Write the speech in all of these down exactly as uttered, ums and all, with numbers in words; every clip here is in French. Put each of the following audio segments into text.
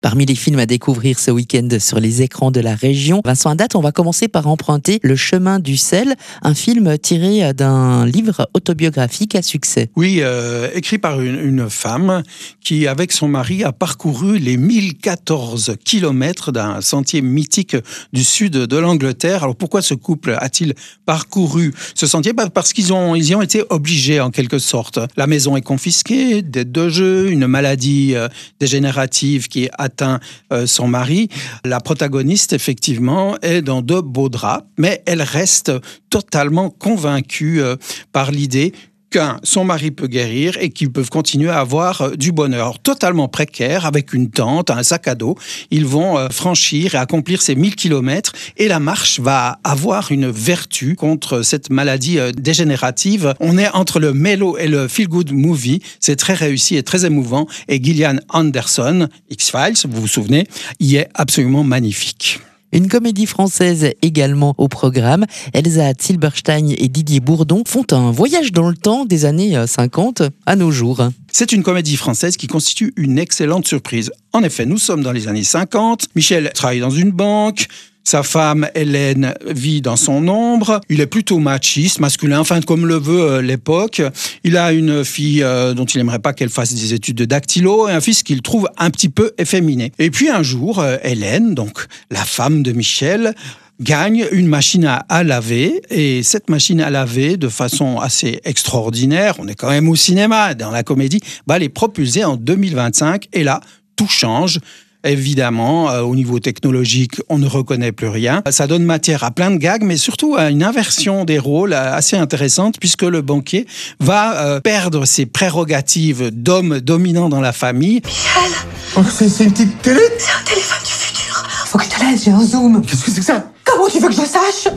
Parmi les films à découvrir ce week-end sur les écrans de la région, Vincent Haddad, on va commencer par emprunter Le chemin du sel, un film tiré d'un livre autobiographique à succès. Oui, euh, écrit par une, une femme qui, avec son mari, a parcouru les mille quatorze kilomètres d'un sentier mythique du sud de l'Angleterre. Alors pourquoi ce couple a-t-il parcouru ce sentier ? Parce qu'ils ont, ils y ont été obligés en quelque sorte. La maison est confisquée, dettes de jeu, une maladie euh, dégénérative qui atteint euh, son mari. La protagoniste, effectivement, est dans de beaux draps, mais elle reste totalement convaincue euh, par l'idée qu'un, son mari peut guérir et qu'ils peuvent continuer à avoir euh, du bonheur. Totalement précaire, avec une tente, un sac à dos, ils vont euh, franchir et accomplir ces mille kilomètres et la marche va avoir une vertu contre cette maladie euh, dégénérative. On est entre le mellow et le feel-good movie. C'est très réussi et très émouvant et Gillian Anderson, X-Files, vous vous souvenez, y est absolument magnifique. Une comédie française également au programme. Elsa Zilberstein et Didier Bourdon font un voyage dans le temps des années cinquante à nos jours. C'est une comédie française qui constitue une excellente surprise. En effet, nous sommes dans les années cinquante. Michel travaille dans une banque. Sa femme, Hélène, vit dans son ombre. Il est plutôt machiste, masculin, enfin comme le veut euh, l'époque. Il a une fille euh, dont il n'aimerait pas qu'elle fasse des études de dactylo et un fils qu'il trouve un petit peu efféminé. Et puis un jour, euh, Hélène, donc la femme de Michel, gagne une machine à, à laver. Et cette machine à laver, de façon assez extraordinaire, on est quand même au cinéma, dans la comédie, va les propulser en deux mille vingt-cinq. Et là, tout change. Évidemment, euh, au niveau technologique, on ne reconnaît plus rien. Ça donne matière à plein de gags, mais surtout à une inversion des rôles assez intéressante, puisque le banquier va euh, perdre ses prérogatives d'homme dominant dans la famille. Michel, Oh, c'est, c'est une petite télé. c'est un téléphone du futur. Faut que je te laisse, j'ai un zoom. Qu'est-ce que c'est que ça? Comment tu veux que je sache?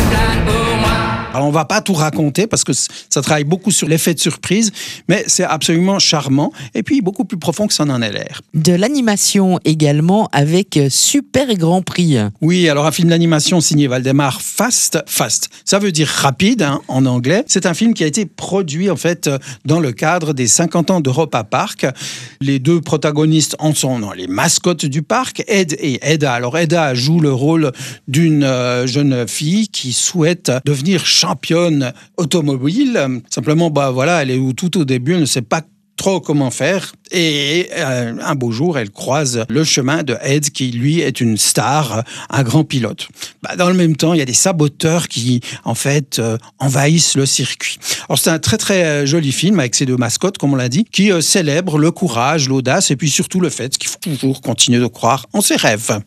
Alors, on va pas tout raconter parce que ça travaille beaucoup sur l'effet de surprise, mais c'est absolument charmant et puis beaucoup plus profond que ça n'en est l'air. De l'animation également avec Super Grand Prix. Oui, alors un film d'animation signé Waldemar Fast. Fast, ça veut dire rapide hein, en anglais. C'est un film qui a été produit en fait dans le cadre des cinquante ans d'Europa Park. Les deux protagonistes en sont non, les mascottes du parc, Ed et Edda. Alors Edda joue le rôle d'une euh, jeune fille qui souhaite devenir championne automobile. Simplement, bah voilà, elle est tout au début, elle ne sait pas trop comment faire. Et euh, un beau jour, elle croise le chemin de Ed, qui lui est une star, un grand pilote. Bah, dans le même temps, il y a des saboteurs qui, en fait, euh, envahissent le circuit. Alors c'est un très très joli film avec ces deux mascottes, comme on l'a dit, qui euh, célèbrent le courage, l'audace et puis surtout le fait qu'il faut toujours continuer de croire en ses rêves.